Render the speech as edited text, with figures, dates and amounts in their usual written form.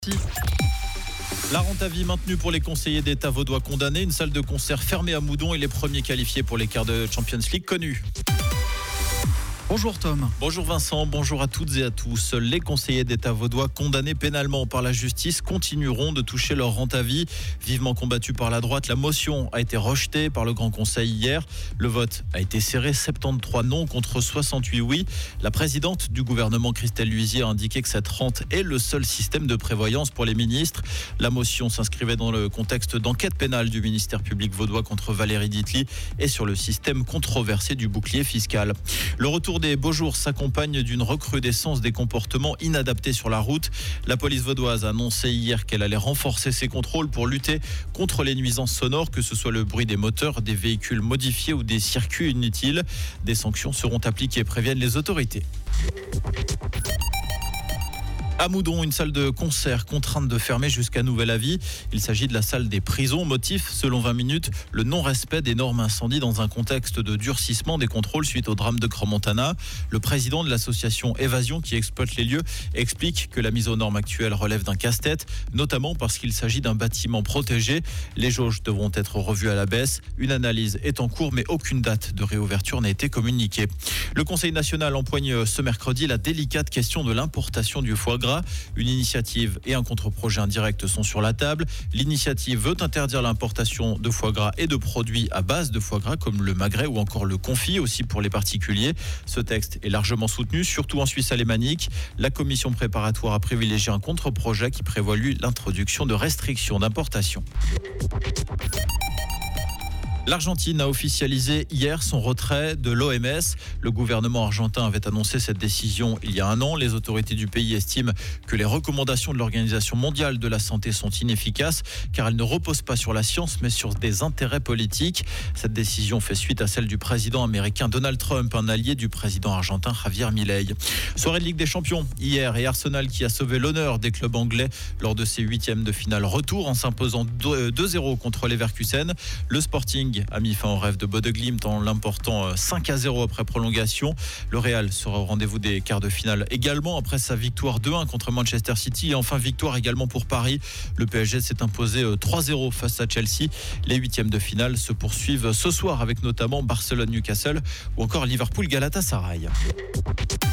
La rente à vie maintenue pour les conseillers d'État vaudois condamnés. Une salle de concert fermée à Moudon et les premiers qualifiés pour les quarts de Champions League connus. Bonjour Tom. Bonjour Vincent, bonjour à toutes et à tous. Les conseillers d'État vaudois condamnés pénalement par la justice continueront de toucher leur rente à vie. Vivement combattue par la droite, la motion a été rejetée par le Grand Conseil hier. Le vote a été serré, 73 non contre 68 oui. La présidente du gouvernement, Christelle Luisier, a indiqué que cette rente est le seul système de prévoyance pour les ministres. La motion s'inscrivait dans le contexte d'enquête pénale du ministère public vaudois contre Valérie Ditli et sur le système controversé du bouclier fiscal. Le retour des beaux jours s'accompagne d'une recrudescence des comportements inadaptés sur la route. La police vaudoise a annoncé hier qu'elle allait renforcer ses contrôles pour lutter contre les nuisances sonores, que ce soit le bruit des moteurs, des véhicules modifiés ou des circuits inutiles. Des sanctions seront appliquées, préviennent les autorités. À Moudon, une salle de concert contrainte de fermer jusqu'à nouvel avis. Il s'agit de la salle des prisons. Motif, selon 20 minutes, le non-respect des normes incendie dans un contexte de durcissement des contrôles suite au drame de Crans-Montana. Le président de l'association Évasion, qui exploite les lieux, explique que la mise aux normes actuelle relève d'un casse-tête, notamment parce qu'il s'agit d'un bâtiment protégé. Les jauges devront être revues à la baisse. Une analyse est en cours, mais aucune date de réouverture n'a été communiquée. Le Conseil national empoigne ce mercredi la délicate question de l'importation du foie gras. Une initiative et un contre-projet indirect sont sur la table. L'initiative veut interdire l'importation de foie gras et de produits à base de foie gras comme le magret ou encore le confit, aussi pour les particuliers. Ce texte est largement soutenu, surtout en Suisse alémanique. La commission préparatoire a privilégié un contre-projet qui prévoit lui l'introduction de restrictions d'importation. L'Argentine a officialisé hier son retrait de l'OMS. Le gouvernement argentin avait annoncé cette décision il y a un an. Les autorités du pays estiment que les recommandations de l'Organisation mondiale de la santé sont inefficaces car elles ne reposent pas sur la science mais sur des intérêts politiques. Cette décision fait suite à celle du président américain Donald Trump, un allié du président argentin Javier Milei. Soirée de Ligue des Champions hier et Arsenal qui a sauvé l'honneur des clubs anglais lors de ses huitièmes de finale retour en s'imposant 2-0 contre Leverkusen. Le Sporting a mis fin au rêve de Bodø/Glimt en l'emportant 5-0 après prolongation. Le Real sera au rendez-vous des quarts de finale également après sa victoire 2-1 contre Manchester City et enfin victoire également pour Paris. Le PSG s'est imposé 3-0 face à Chelsea. Les huitièmes de finale se poursuivent ce soir avec notamment Barcelone-Newcastle ou encore Liverpool-Galatasaray.